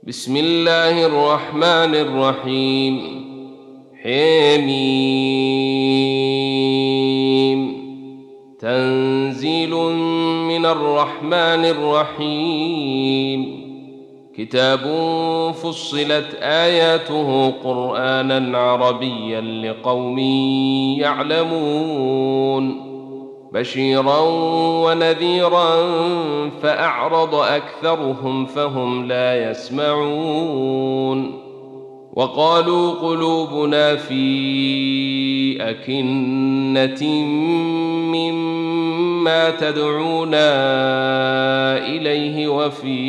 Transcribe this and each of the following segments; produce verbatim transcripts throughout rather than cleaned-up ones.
بسم الله الرحمن الرحيم. حميم. تنزيل من الرحمن الرحيم. كتاب فصلت آياته قرآنا عربيا لقوم يعلمون بشيرا ونذيرا فأعرض أكثرهم فهم لا يسمعون. وقالوا قلوبنا في أكنة مما تدعونا إليه وفي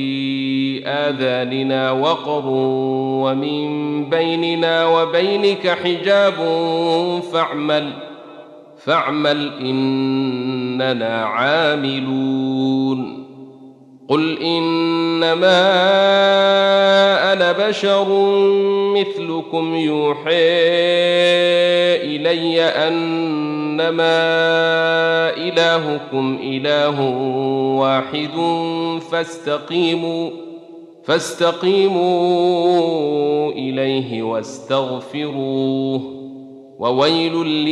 آذاننا وقر ومن بيننا وبينك حجاب فاعمل فاعمل إننا عاملون. قل إنما أنا بشر مثلكم يوحى إلي أنما إلهكم إله واحد فاستقيموا فاستقيموا إليه واستغفروه وويل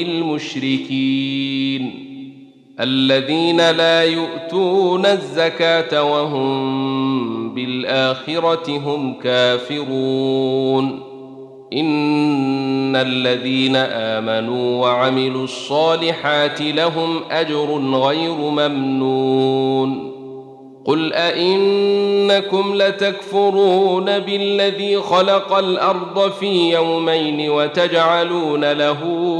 للمشركين الذين لا يؤتون الزكاة وهم بالآخرة هم كافرون. إن الذين آمنوا وعملوا الصالحات لهم أجر غير ممنون. قل أئنكم لتكفرون بالذي خلق الأرض في يومين وتجعلون له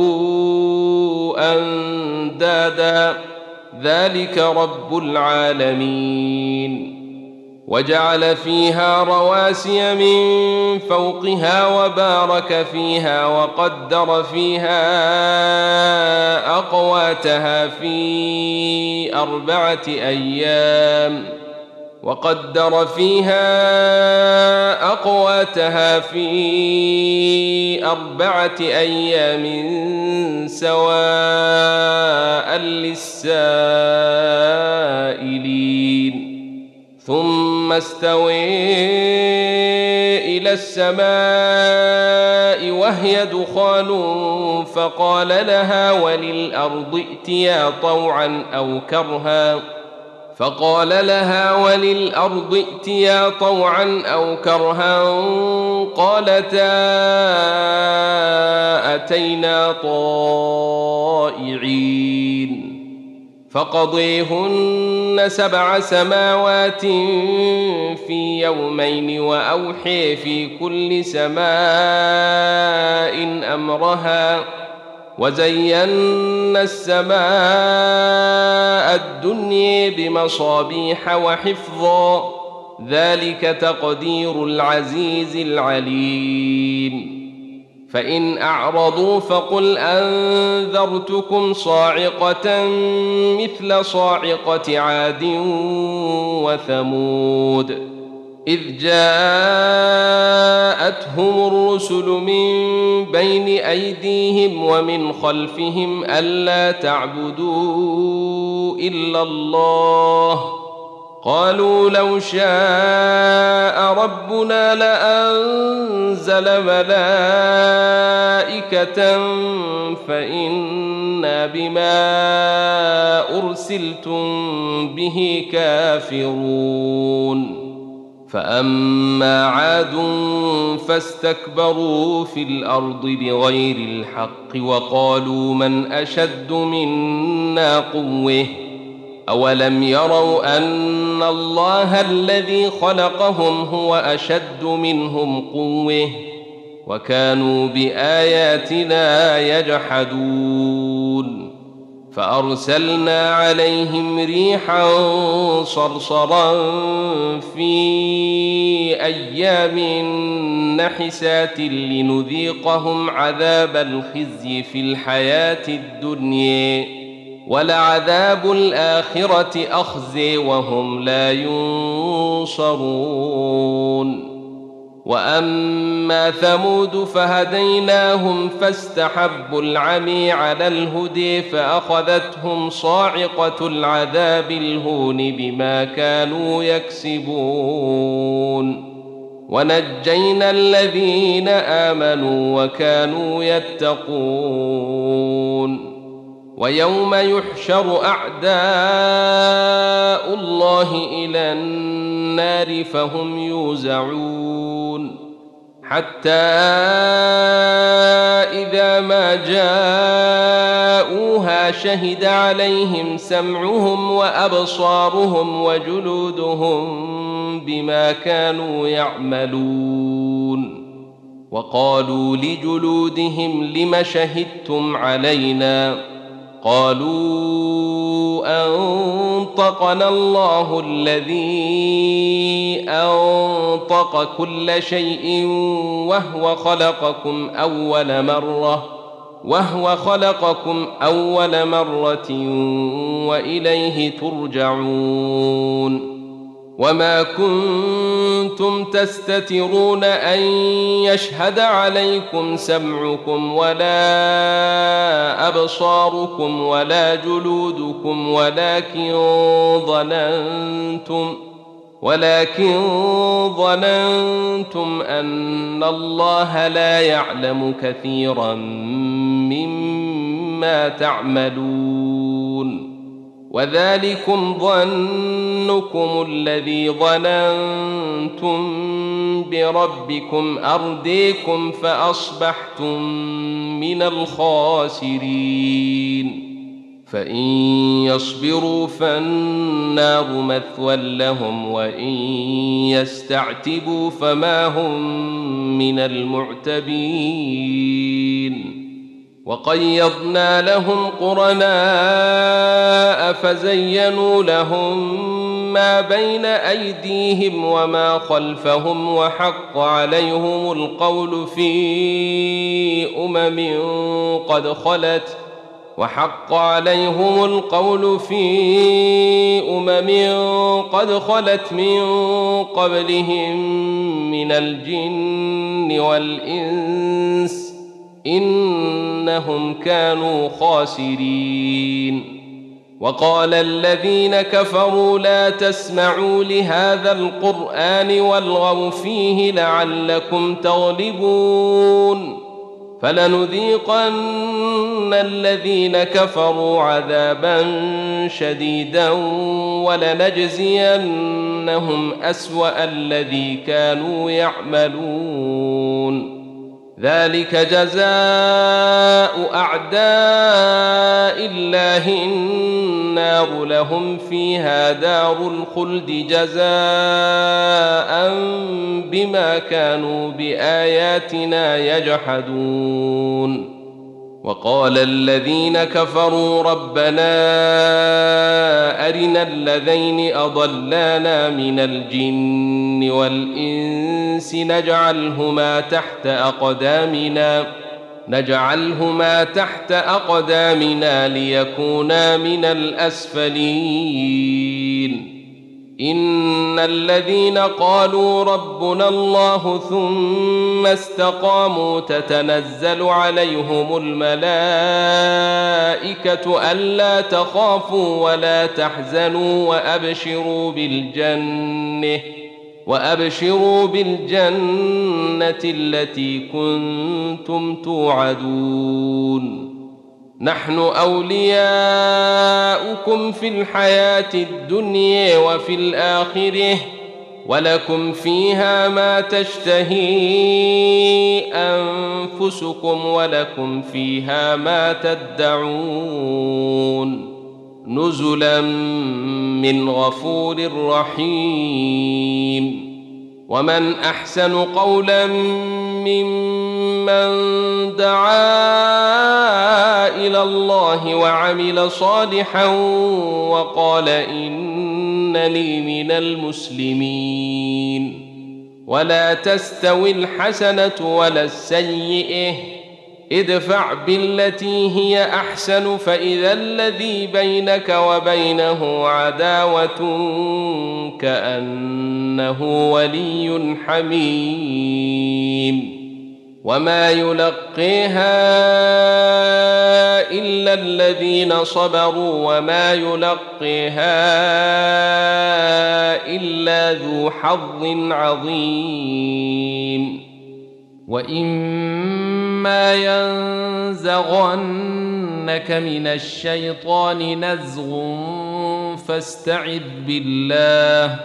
أندادا ذلك رب العالمين. وجعل فيها رواسي من فوقها وبارك فيها وقدر فيها أقواتها في أربعة أيام وقدر فيها أقواتها في أربعة أيام سواء للسائلين. ثم استوى إلى السماء وهي دخان فقال لها وللأرض ائتيا طوعا أو كرها فقال لها وللأرض ائتيا طوعا أو كرها قالتا أتينا طائعين. فقضيهن سبع سماوات في يومين وأوحي في كل سماء أمرها وزينا السماء الدنيا بمصابيح وحفظا ذلك تقدير العزيز العليم. فإن أعرضوا فقل أنذرتكم صاعقة مثل صاعقة عاد وثمود إذ جاءتهم الرسل من بين أيديهم ومن خلفهم ألا تعبدوا إلا الله قالوا لو شاء ربنا لأنزل ملائكة فإنا بما أرسلتم به كافرون. فأما عاد فاستكبروا في الأرض بغير الحق وقالوا من أشد منا قوة أولم يروا أن الله الذي خلقهم هو أشد منهم قوة وكانوا بآياتنا يجحدون. فأرسلنا عليهم ريحا صرصرا في أيام نحسات لنذيقهم عذاب الخزي في الحياة الدنيا ولعذاب الآخرة أخزي وهم لا ينصرون. وأما ثمود فهديناهم فاستحبوا العمي على الهدي فأخذتهم صاعقة العذاب الهون بما كانوا يكسبون. ونجينا الذين آمنوا وكانوا يتقون ويوم يحشر أعداء الله إلى النار فهم يوزعون حتى إذا ما جاءوها شهد عليهم سمعهم وأبصارهم وجلودهم بما كانوا يعملون وقالوا لجلودهم لم شهدتم علينا قالوا أنطقنا الله الذي أنطق كل شيء وهو خلقكم أول مرة وهو خلقكم أول مرة وإليه ترجعون وما كنتم تستترون أن يشهد عليكم سمعكم ولا أبصاركم ولا جلودكم ولكن ظننتم ولكن ظننتم أن الله لا يعلم كثيرا مما تعملون وذلكم ظنكم الذي ظننتم بربكم أرديكم فأصبحتم من الخاسرين فإن يصبروا فالنار مثوى لهم وإن يستعتبوا فما هم من المعتبين وقيضنا لهم قرناء فزينوا لهم ما بين أيديهم وما خلفهم وحق عليهم القول في أمم قد خلت وحق عليهم القول في أمم قد خلت من قبلهم من الجن والإنس إنهم كانوا خاسرين وقال الذين كفروا لا تسمعوا لهذا القرآن والغوا فيه لعلكم تغلبون فلنذيقن الذين كفروا عذابا شديدا ولنجزينهم أسوأ الذي كانوا يعملون ذلك جزاء أعداء الله النار لهم فيها دار الخلد جزاء بما كانوا بآياتنا يجحدون وقال الذين كفروا ربنا أرنا الذين أضلانا من الجن والإنس نجعلهما تحت أقدامنا نجعلهما تحت أقدامنا ليكونا من الأسفلين إن الذين قالوا ربنا الله ثم استقاموا تتنزل عليهم الملائكة ألا تخافوا ولا تحزنوا وأبشروا بالجنة وأبشروا بالجنة التي كنتم توعدون نحن أولياؤكم في الحياة الدنيا وفي الآخرة ولكم فيها ما تشتهي أنفسكم ولكم فيها ما تدعون نزلا من غفور رحيم ومن أحسن قولا ممن دعا إلى الله وعمل صالحا وقال إنني من المسلمين ولا تستوي الحسنة ولا السيئة ادفع بالتي هي أحسن فإذا الذي بينك وبينه عداوة كأنه ولي حميم وما يلقيها إلا الذين صبروا وما يلقيها إلا ذو حظ عظيم وإما ينزغنك من الشيطان نزغ فاستعذ بالله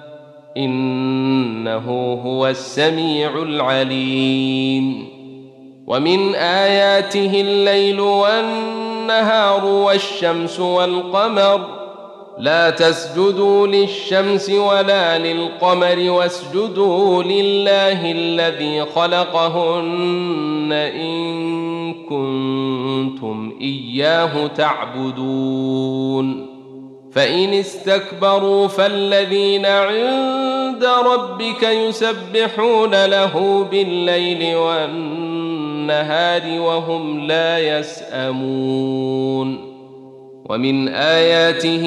إنه هو السميع العليم ومن آياته الليل والنهار والشمس والقمر لا تسجدوا للشمس ولا للقمر واسجدوا لله الذي خلقهن إن كنتم إياه تعبدون فإن استكبروا فالذين عند ربك يسبحون له بالليل والنهار وهم لا يسأمون ومن آياته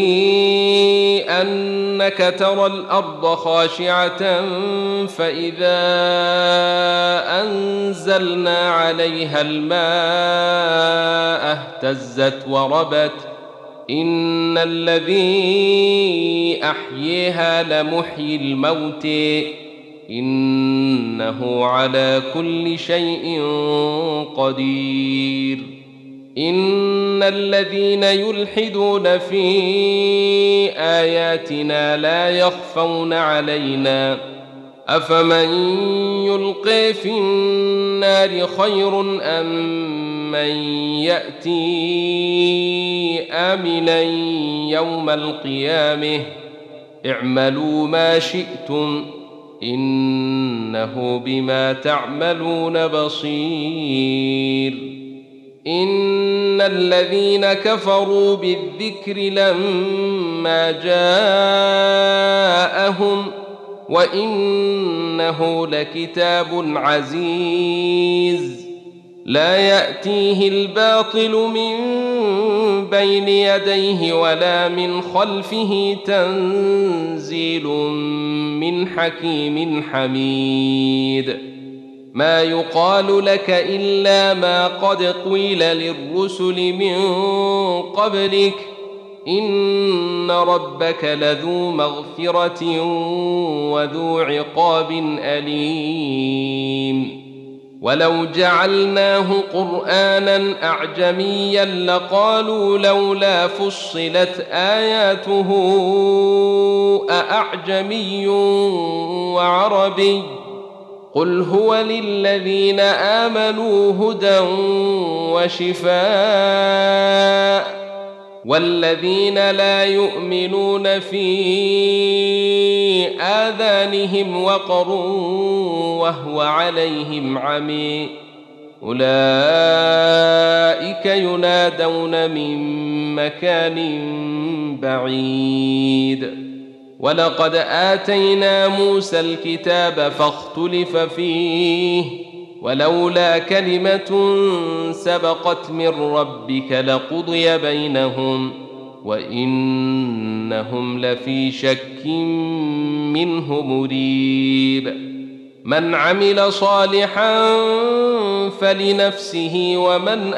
أنك ترى الأرض خاشعة فإذا أنزلنا عليها الماء اهتزت وربت إن الذي أحييها لمحيي الموت إنه على كل شيء قدير إن الذين يلحدون في آياتنا لا يخفون علينا أفمن يلقي في النار خير أم من يأتي آمنا يوم القيامة اعملوا ما شئتم إنه بما تعملون بصير إن الذين كفروا بالذكر لما جاءهم وإنه لكتاب عزيز لا يأتيه الباطل من بين يديه ولا من خلفه تنزيل من حكيم حميد ما يقال لك إلا ما قد قيل للرسل من قبلك إن ربك لذو مغفرة وذو عقاب أليم ولو جعلناه قرآنا أعجميا لقالوا لولا فصلت آياته أأعجمي وعربي قل هو للذين آمنوا هدى وشفاء والذين لا يؤمنون في آذانهم وقر وهو عليهم عمي أولئك ينادون من مكان بعيد ولقد آتينا موسى الكتاب فاختلف فيه ولولا كلمة سبقت من ربك لقضي بينهم وإنهم لفي شك منه مريب من عمل صالحا فلنفسه ومن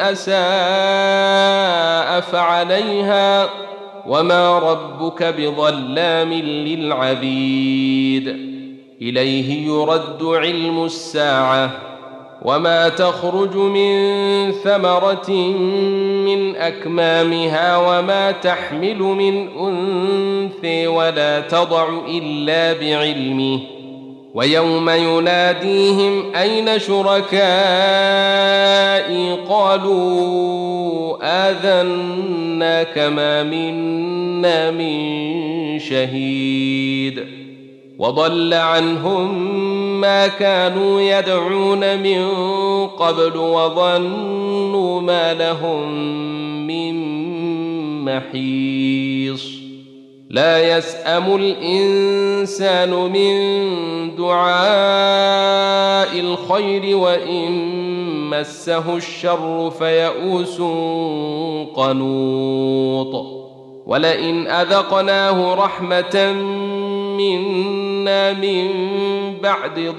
أساء فعليها وما ربك بظلام للعبيد إليه يرد علم الساعة وما تخرج من ثمرة من أكمامها وما تحمل من أنثى ولا تضع إلا بعلمه ويوم يناديهم أين شركائي قالوا آذناك ما منا من شهيد وضل عنهم ما كانوا يدعون من قبل وظنوا ما لهم من محيص لا يسأم الإنسان من دعاء الخير وإن مسه الشر فيئوس قنوط ولئن أذقناه رحمة منا أنا من بعد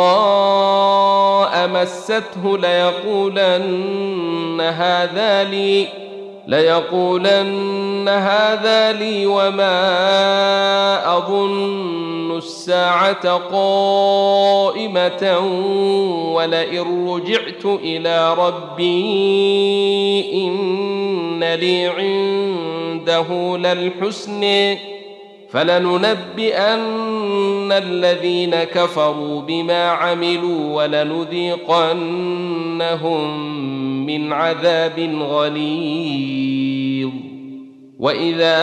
ضراء مسته ليقولن هذا لي ليقولن هذا لي وما أظن الساعة قائمة ولئن رجعت إلى ربي إن لي عنده للحسن فلننبئن الذين كفروا بما عملوا ولنذيقنهم من عذاب غليظ وإذا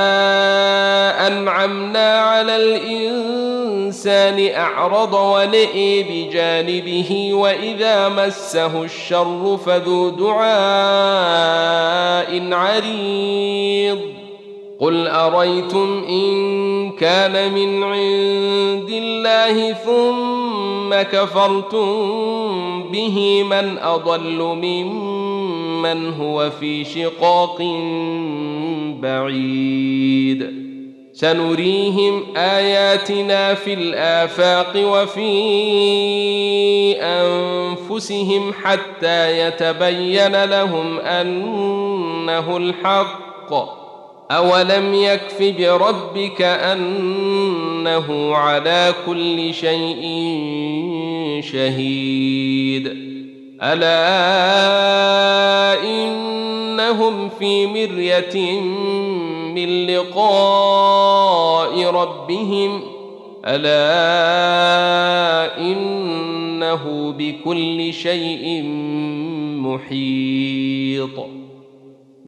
أنعمنا على الإنسان أعرض ونئي بجانبه وإذا مسه الشر فذو دعاء عريض قل أريتم إن كان من عند الله ثم كفرتم به من أضل ممن هو في شقاق بعيد سنريهم آياتنا في الآفاق وفي أنفسهم حتى يتبين لهم أنه الحق أولم يكف بربك أنه على كل شيء شهيد ألا إنهم في مرية من لقاء ربهم ألا إنه بكل شيء محيط